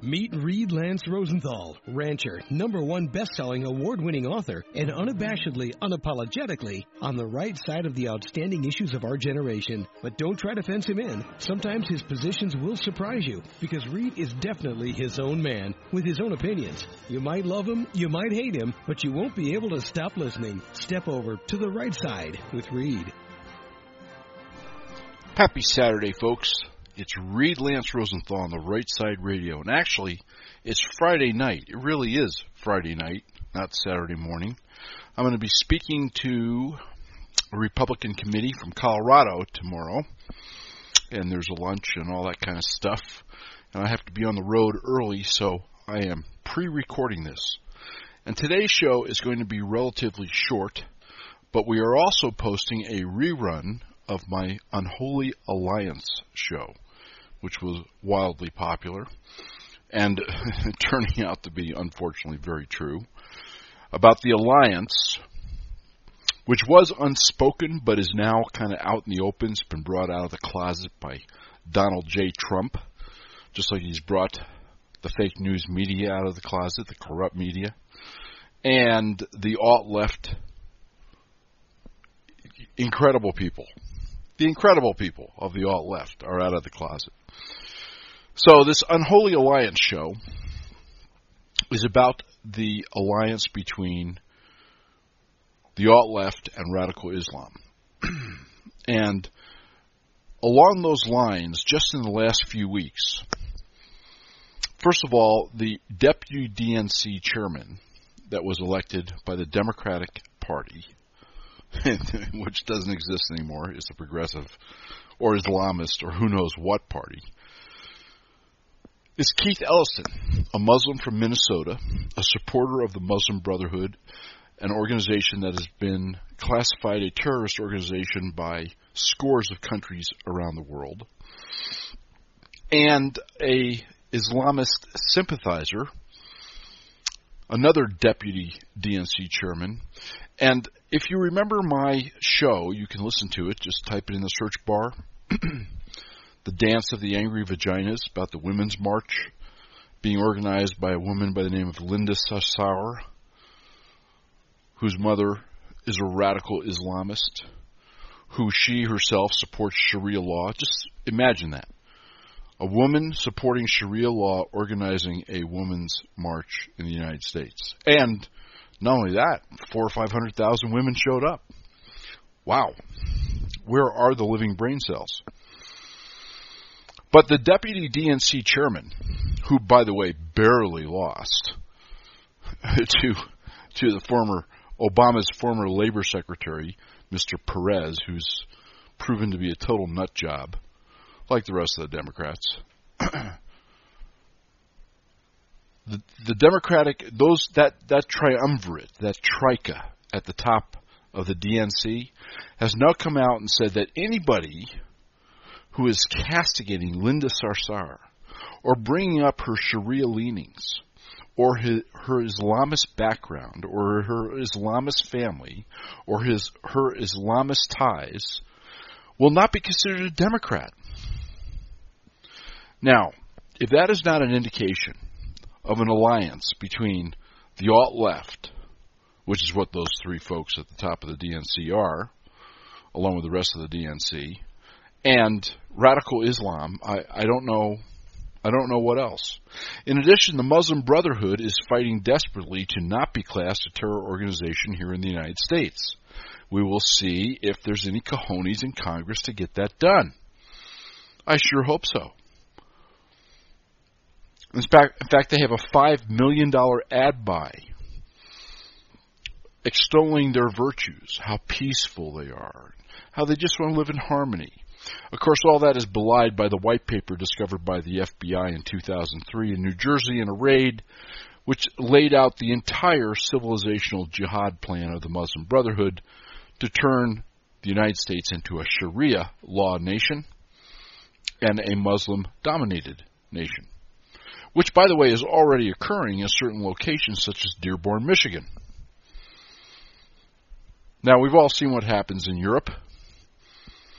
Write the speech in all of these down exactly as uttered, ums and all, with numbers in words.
Meet Reed Lance Rosenthal, rancher, number one best-selling award-winning author, and unabashedly, unapologetically on the right side of the outstanding issues of our generation. But don't try to fence him in. Sometimes his positions will surprise you, because Reed is definitely his own man, with his own opinions. You might love him, you might hate him, but you won't be able to stop listening. Step over to the right side with Reed. Happy Saturday, folks. It's Reed Lance Rosenthal on the Right Side Radio. And actually, it's Friday night. It really is Friday night, not Saturday morning. I'm going to be speaking to a Republican committee from Colorado tomorrow. And there's a lunch and all that kind of stuff. And I have to be on the road early, so I am pre-recording this. And today's show is going to be relatively short, but we are also posting a rerun of my Unholy Alliance show, which was wildly popular and turning out to be, unfortunately, very true, about the alliance, which was unspoken but is now kind of out in the open. It's been brought out of the closet by Donald J. Trump, just like he's brought the fake news media out of the closet, the corrupt media, and the alt-left incredible people. The incredible people of the alt-left are out of the closet. So this Unholy Alliance show is about the alliance between the alt-left and radical Islam. And along those lines, just in the last few weeks, first of all, the deputy D N C chairman that was elected by the Democratic Party, which doesn't exist anymore, is the Progressive or Islamist or who knows what party, is Keith Ellison, a Muslim from Minnesota, a supporter of the Muslim Brotherhood, an organization that has been classified a terrorist organization by scores of countries around the world, and a Islamist sympathizer, another deputy D N C chairman. And if you remember my show, you can listen to it. Just type it in the search bar. The Dance of the Angry Vaginas, about the Women's March being organized by a woman by the name of Linda Sarsour, whose mother is a radical Islamist, who she herself supports Sharia law. Just imagine that. A woman supporting Sharia law organizing a women's march in the United States. And not only that, four or five hundred thousand women showed up. Wow. Where are the living brain cells? But the deputy D N C chairman, who, by the way, barely lost to to the former Obama's former labor secretary, Mister Perez, who's proven to be a total nut job, like the rest of the Democrats. The, the Democratic, those that, that triumvirate, that troika at the top of the D N C has now come out and said that anybody who is castigating Linda Sarsour or bringing up her Sharia leanings or his, her Islamist background or her Islamist family or his her Islamist ties will not be considered a Democrat. Now, if that is not an indication of an alliance between the alt-left, which is what those three folks at the top of the D N C are, along with the rest of the D N C, and radical Islam, I, I don't know I don't know what else. In addition, the Muslim Brotherhood is fighting desperately to not be classed a terror organization here in the United States. We will see if there's any cojones in Congress to get that done. I sure hope so. In fact, in fact, they have a five million dollars ad buy extolling their virtues, how peaceful they are, how they just want to live in harmony. Of course, all that is belied by the white paper discovered by the F B I in two thousand three in New Jersey in a raid, which laid out the entire civilizational jihad plan of the Muslim Brotherhood to turn the United States into a Sharia law nation and a Muslim-dominated nation, which, by the way, is already occurring in certain locations such as Dearborn, Michigan. Now, we've all seen what happens in Europe.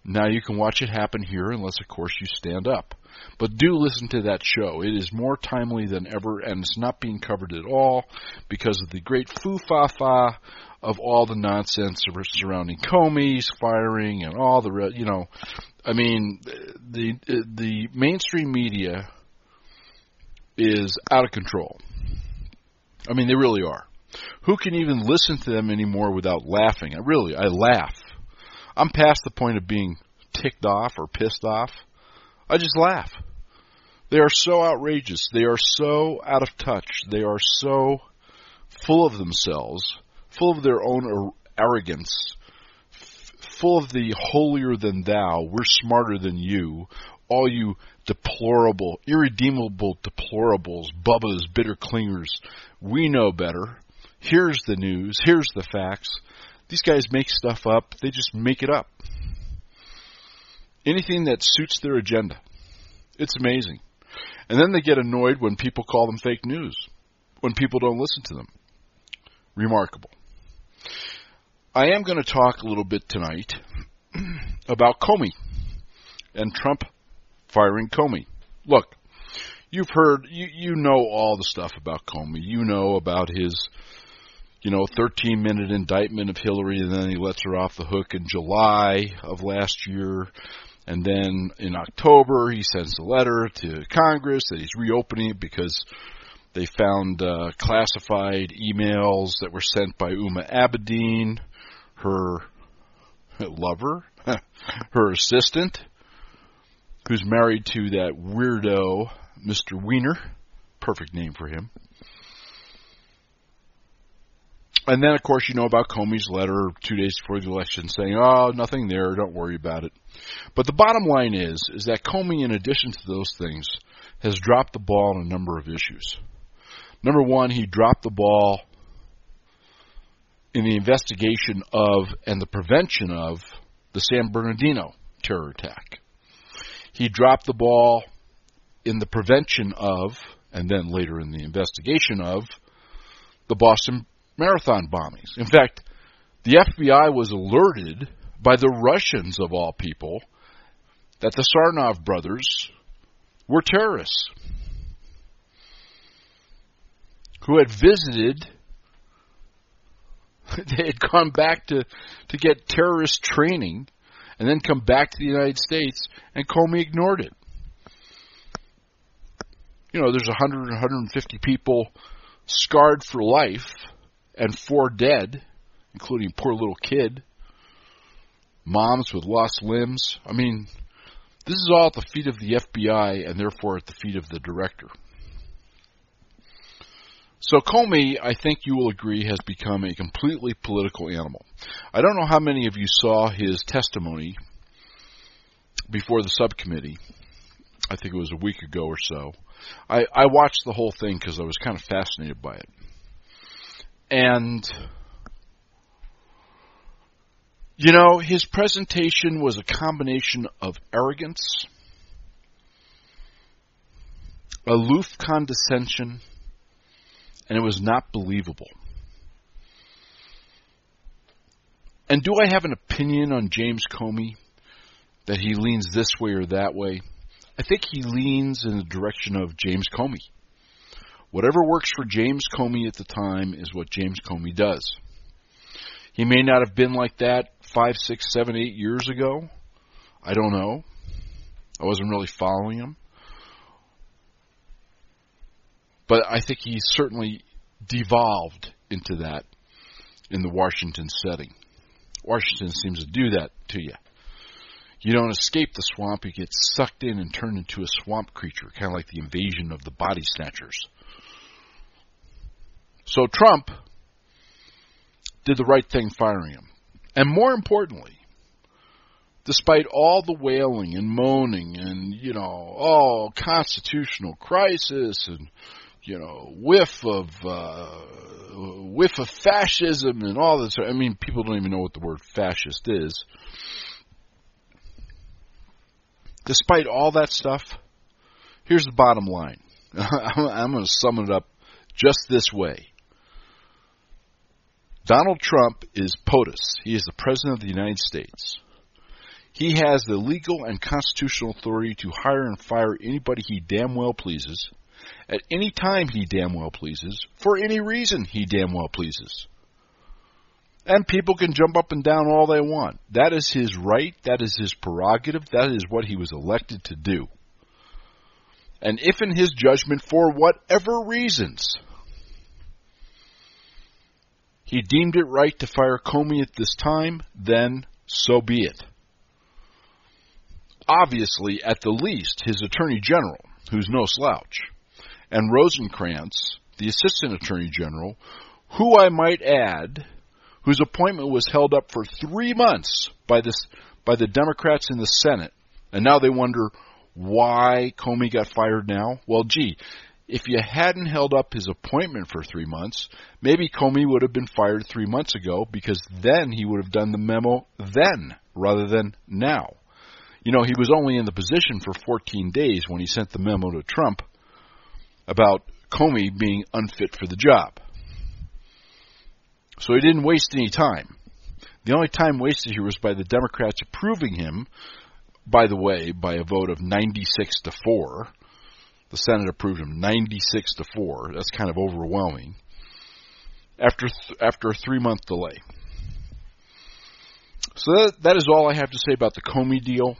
Now you can watch it happen here unless, of course, you stand up. But do listen to that show. It is more timely than ever, and it's not being covered at all because of the great foo-fa-fa of all the nonsense surrounding Comey's firing and all the, re- you know, I mean, the the mainstream media is out of control. I mean, they really are. Who can even listen to them anymore without laughing? I really, I laugh. I'm past the point of being ticked off or pissed off. I just laugh. They are so outrageous. They are so out of touch. They are so full of themselves, full of their own arrogance, f- full of the holier-than-thou, we're smarter than you, all you deplorable, irredeemable deplorables, bubbas, bitter clingers, we know better. Here's the news. Here's the facts. These guys make stuff up. They just make it up. Anything that suits their agenda. It's amazing. And then they get annoyed when people call them fake news, when people don't listen to them. Remarkable. I am going to talk a little bit tonight about Comey and Trump firing Comey. Look, you've heard, you, you know all the stuff about Comey. You know about his, you know, thirteen-minute indictment of Hillary, and then he lets her off the hook in July of last year. And then in October, he sends a letter to Congress that he's reopening it because they found uh, classified emails that were sent by Huma Abedin, her lover, her assistant, who's married to that weirdo, Mister Weiner. Perfect name for him. And then, of course, you know about Comey's letter two days before the election saying, oh, nothing there, don't worry about it. But the bottom line is, is that Comey, in addition to those things, has dropped the ball on a number of issues. Number one, he dropped the ball in the investigation of and the prevention of the San Bernardino terror attack. He dropped the ball in the prevention of, and then later in the investigation of, the Boston Marathon bombings. In fact, the F B I was alerted by the Russians, of all people, that the Sarnov brothers were terrorists who had visited, they had gone back to, to get terrorist training and then come back to the United States, and Comey ignored it. You know, there's one hundred, one hundred fifty people scarred for life and four dead, including a poor little kid, moms with lost limbs. I mean, this is all at the feet of the F B I and therefore at the feet of the director. So Comey, I think you will agree, has become a completely political animal. I don't know how many of you saw his testimony before the subcommittee. I think it was a week ago or so. I, I watched the whole thing because I was kind of fascinated by it. And, you know, his presentation was a combination of arrogance, aloof condescension, and it was not believable. And do I have an opinion on James Comey, that he leans this way or that way? I think he leans in the direction of James Comey. Whatever works for James Comey at the time is what James Comey does. He may not have been like that five, six, seven, eight years ago. I don't know. I wasn't really following him. But I think he certainly devolved into that in the Washington setting. Washington seems to do that to you. You don't escape the swamp, you get sucked in and turned into a swamp creature, kind of like the invasion of the body snatchers. So Trump did the right thing firing him. And more importantly, despite all the wailing and moaning and, you know, oh, constitutional crisis and, you know, whiff of uh, whiff of fascism and all this. I mean, people don't even know what the word fascist is. Despite all that stuff, here's the bottom line. I'm going to sum it up just this way. Donald Trump is POTUS. He is the President of the United States. He has the legal and constitutional authority to hire and fire anybody he damn well pleases, at any time he damn well pleases, for any reason he damn well pleases. And people can jump up and down all they want. That is his right. That is his prerogative. That is what he was elected to do. And if in his judgment, for whatever reasons, he deemed it right to fire Comey at this time, then so be it. Obviously, at the least, his Attorney General, who's no slouch, and Rosencrantz, the Assistant Attorney General, who I might add, whose appointment was held up for three months by this by the Democrats in the Senate, and now they wonder why Comey got fired now. Well, gee, if you hadn't held up his appointment for three months, maybe Comey would have been fired three months ago, because then he would have done the memo then, rather than now. You know, he was only in the position for fourteen days when he sent the memo to Trump about Comey being unfit for the job. So he didn't waste any time. The only time wasted here was by the Democrats approving him, by the way, by a vote of ninety-six to four. The Senate approved him ninety-six to four. That's kind of overwhelming. After th- after a three-month delay. So that, that is all I have to say about the Comey deal.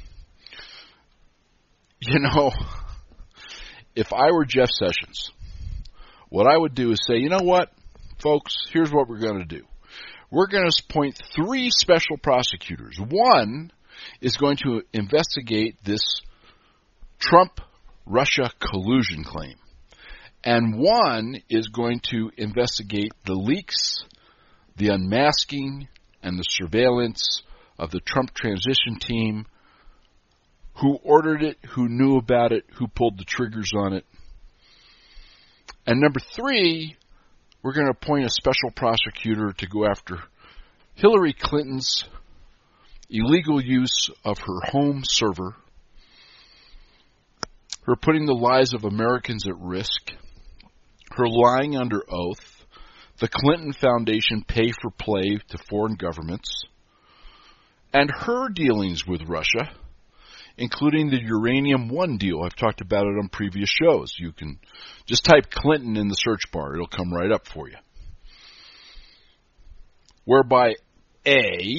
You know, if I were Jeff Sessions, what I would do is say, you know what, folks, here's what we're going to do. We're going to appoint three special prosecutors. One is going to investigate this Trump-Russia collusion claim. And one is going to investigate the leaks, the unmasking, and the surveillance of the Trump transition team, who ordered it, who knew about it, who pulled the triggers on it. And number three, we're going to appoint a special prosecutor to go after Hillary Clinton's illegal use of her home server, her putting the lives of Americans at risk, her lying under oath, the Clinton Foundation pay for play to foreign governments, and her dealings with Russia, including the Uranium One deal. I've talked about it on previous shows. You can just type Clinton in the search bar. It'll come right up for you. Whereby, A,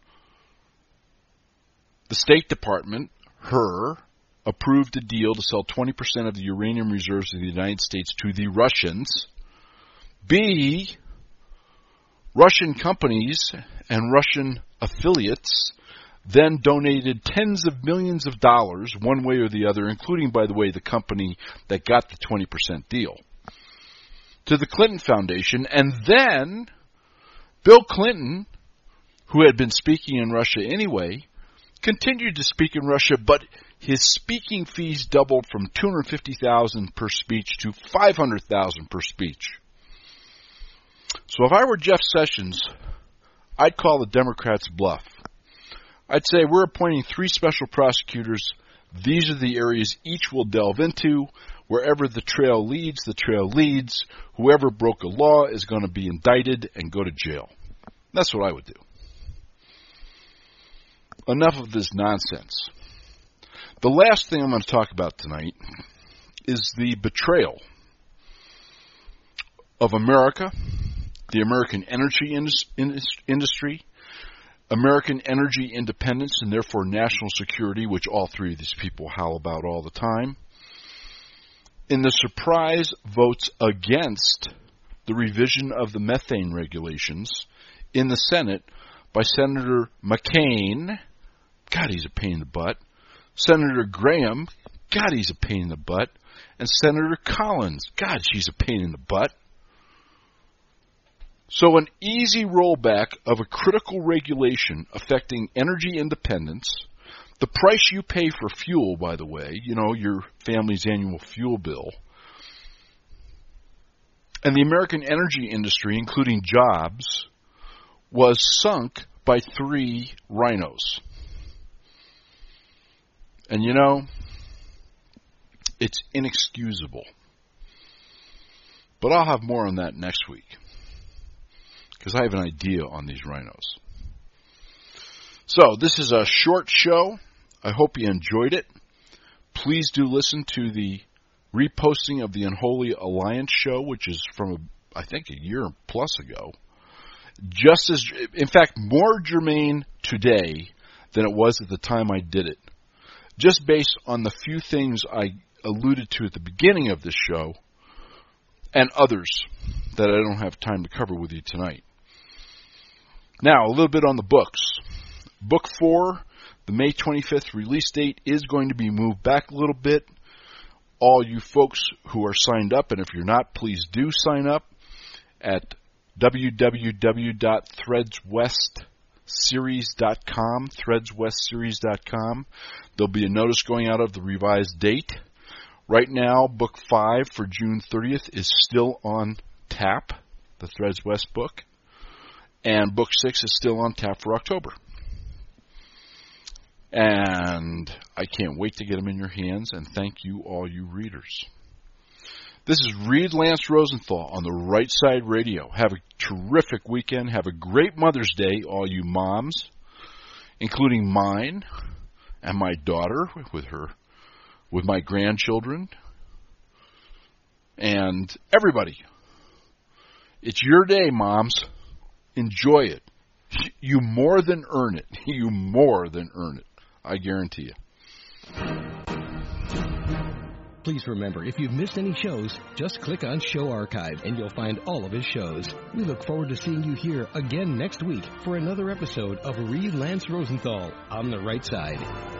the State Department, her, approved a deal to sell twenty percent of the uranium reserves of the United States to the Russians. B, Russian companies and Russian affiliates then donated tens of millions of dollars, one way or the other, including, by the way, the company that got the twenty percent deal, to the Clinton Foundation. And then Bill Clinton, who had been speaking in Russia anyway, continued to speak in Russia, but his speaking fees doubled from two hundred fifty thousand dollars per speech to five hundred thousand dollars per speech. So if I were Jeff Sessions, I'd call the Democrats' bluff. I'd say we're appointing three special prosecutors. These are the areas each will delve into. Wherever the trail leads, the trail leads. Whoever broke a law is going to be indicted and go to jail. That's what I would do. Enough of this nonsense. The last thing I'm going to talk about tonight is the betrayal of America, the American energy industry, American energy independence, and therefore national security, which all three of these people howl about all the time, in the surprise votes against the revision of the methane regulations in the Senate by Senator McCain. God, he's a pain in the butt. Senator Graham. God, he's a pain in the butt. And Senator Collins. God, she's a pain in the butt. So an easy rollback of a critical regulation affecting energy independence, the price you pay for fuel, by the way, you know, your family's annual fuel bill, and the American energy industry, including jobs, was sunk by three rhinos. And you know, it's inexcusable. But I'll have more on that next week, because I have an idea on these rhinos. So, this is a short show. I hope you enjoyed it. Please do listen to the reposting of the Unholy Alliance show, which is from, I think, a year plus ago. Just as, in fact, more germane today than it was at the time I did it. Just based on the few things I alluded to at the beginning of this show, and others that I don't have time to cover with you tonight. Now, a little bit on the books. Book four, the May twenty-fifth release date, is going to be moved back a little bit. All you folks who are signed up, and if you're not, please do sign up at w w w dot threads west series dot com, threads west series dot com. There'll be a notice going out of the revised date. Right now, book five for June thirtieth is still on tap, the Threads West book, and book six is still on tap for October. And I can't wait to get them in your hands, and thank you, all you readers. This is Reed Lance Rosenthal on the Right Side Radio. Have a terrific weekend. Have a great Mother's Day, all you moms, including mine and my daughter with her, with my grandchildren, and everybody. It's your day, moms. Enjoy it. You more than earn it. You more than earn it. I guarantee you. Please remember, if you've missed any shows, just click on Show Archive and you'll find all of his shows. We look forward to seeing you here again next week for another episode of Reed Lance Rosenthal on the Right Side.